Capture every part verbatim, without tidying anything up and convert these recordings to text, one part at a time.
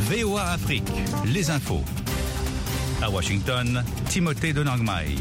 V O A Afrique, les infos. À Washington, Timothée de Nangmai.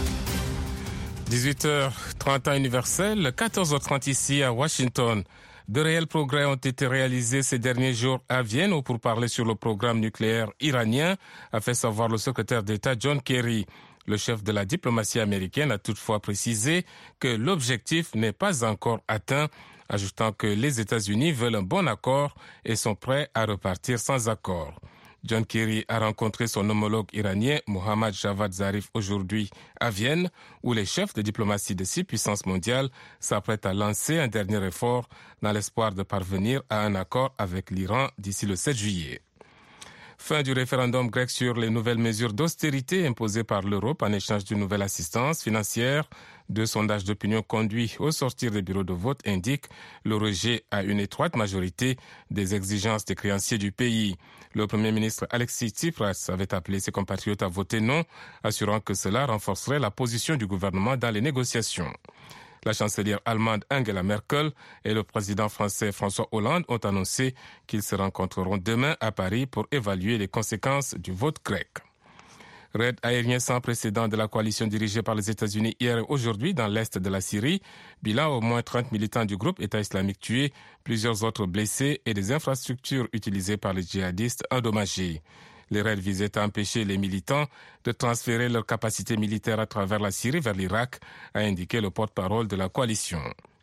dix-huit heures trente temps universel, quatorze heures trente ici à Washington. De réels progrès ont été réalisés ces derniers jours à Vienne pour parler sur le programme nucléaire iranien, a fait savoir le secrétaire d'État John Kerry. Le chef de la diplomatie américaine a toutefois précisé que l'objectif n'est pas encore atteint, ajoutant que les États-Unis veulent un bon accord et sont prêts à repartir sans accord. John Kerry a rencontré son homologue iranien Mohammad Javad Zarif aujourd'hui à Vienne, où les chefs de diplomatie de six puissances mondiales s'apprêtent à lancer un dernier effort dans l'espoir de parvenir à un accord avec l'Iran d'ici le sept juillet. Fin du référendum grec sur les nouvelles mesures d'austérité imposées par l'Europe en échange d'une nouvelle assistance financière. Deux sondages d'opinion conduits au sortir des bureaux de vote indiquent le rejet à une étroite majorité des exigences des créanciers du pays. Le Premier ministre Alexis Tsipras avait appelé ses compatriotes à voter non, assurant que cela renforcerait la position du gouvernement dans les négociations. La chancelière allemande Angela Merkel et le président français François Hollande ont annoncé qu'ils se rencontreront demain à Paris pour évaluer les conséquences du vote grec. Raid aérien sans précédent de la coalition dirigée par les États-Unis hier et aujourd'hui dans l'est de la Syrie. Bilan, au moins trente militants du groupe État islamique tués, plusieurs autres blessés et des infrastructures utilisées par les djihadistes endommagées. Les raids visaient à empêcher les militants de transférer leurs capacités militaires à travers la Syrie vers l'Irak, a indiqué le porte-parole de la coalition.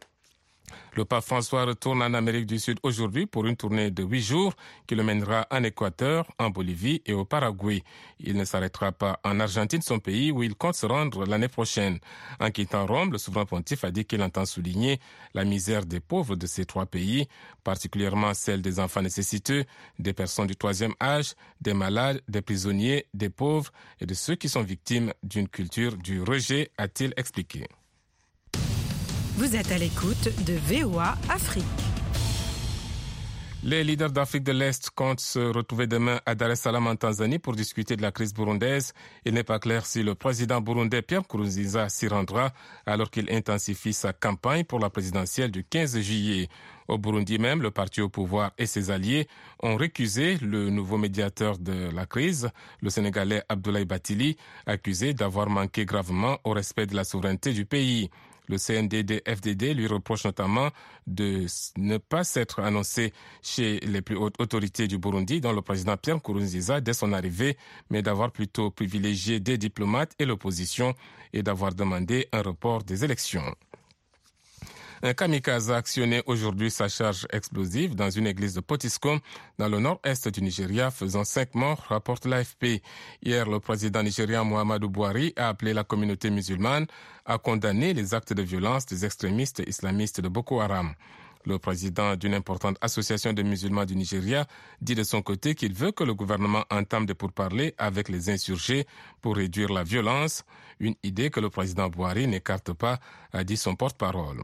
Le pape François retourne en Amérique du Sud aujourd'hui pour une tournée de huit jours qui le mènera en Équateur, en Bolivie et au Paraguay. Il ne s'arrêtera pas en Argentine, son pays où il compte se rendre l'année prochaine. En quittant Rome, le souverain pontife a dit qu'il entend souligner la misère des pauvres de ces trois pays, particulièrement celle des enfants nécessiteux, des personnes du troisième âge, des malades, des prisonniers, des pauvres et de ceux qui sont victimes d'une culture du rejet, a-t-il expliqué. Vous êtes à l'écoute de V O A Afrique. Les leaders d'Afrique de l'Est comptent se retrouver demain à Dar es Salaam en Tanzanie pour discuter de la crise burundaise. Il n'est pas clair si le président burundais Pierre Nkurunziza s'y rendra alors qu'il intensifie sa campagne pour la présidentielle du quinze juillet. Au Burundi même, le parti au pouvoir et ses alliés ont récusé le nouveau médiateur de la crise, le Sénégalais Abdoulaye Bathily, accusé d'avoir manqué gravement au respect de la souveraineté du pays. Le C N D D F D D lui reproche notamment de ne pas s'être annoncé chez les plus hautes autorités du Burundi, dont le président Pierre Nkurunziza, dès son arrivée, mais d'avoir plutôt privilégié des diplomates et l'opposition et d'avoir demandé un report des élections. Un kamikaze a actionné aujourd'hui sa charge explosive dans une église de Potiskum, dans le nord-est du Nigeria, faisant cinq morts, rapporte l'A F P. Hier, le président nigérian Muhammadu Buhari a appelé la communauté musulmane à condamner les actes de violence des extrémistes islamistes de Boko Haram. Le président d'une importante association de musulmans du Nigeria dit de son côté qu'il veut que le gouvernement entame des pourparlers avec les insurgés pour réduire la violence, une idée que le président Buhari n'écarte pas, a dit son porte-parole.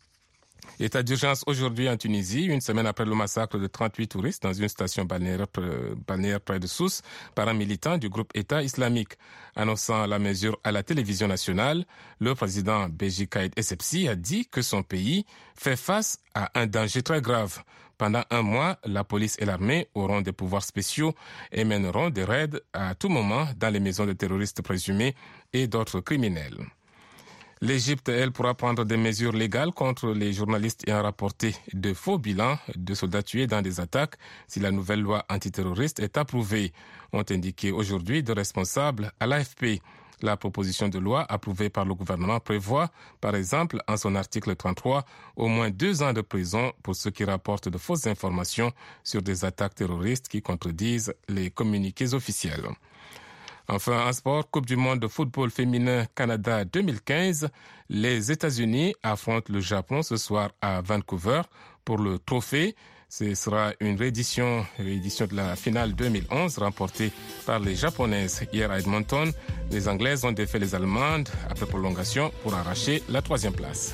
État d'urgence aujourd'hui en Tunisie, une semaine après le massacre de trente-huit touristes dans une station balnéaire, balnéaire près de Sousse par un militant du groupe État islamique. Annonçant la mesure à la télévision nationale, le président Béji Caïd Essebsi a dit que son pays fait face à un danger très grave. Pendant un mois, la police et l'armée auront des pouvoirs spéciaux et mèneront des raids à tout moment dans les maisons de terroristes présumés et d'autres criminels. L'Égypte, elle, pourra prendre des mesures légales contre les journalistes ayant rapporté de faux bilans de soldats tués dans des attaques si la nouvelle loi antiterroriste est approuvée, ont indiqué aujourd'hui deux responsables à l'A F P. La proposition de loi approuvée par le gouvernement prévoit, par exemple, en son article trente-trois, au moins deux ans de prison pour ceux qui rapportent de fausses informations sur des attaques terroristes qui contredisent les communiqués officiels. Enfin, en sport, Coupe du monde de football féminin Canada deux mille quinze, les États-Unis affrontent le Japon ce soir à Vancouver pour le trophée. Ce sera une réédition, réédition de la finale deux mille onze remportée par les Japonaises. Hier à Edmonton, les Anglaises ont défait les Allemandes après prolongation pour arracher la troisième place.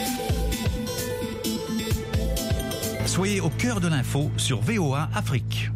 Soyez au cœur de l'info sur V O A Afrique.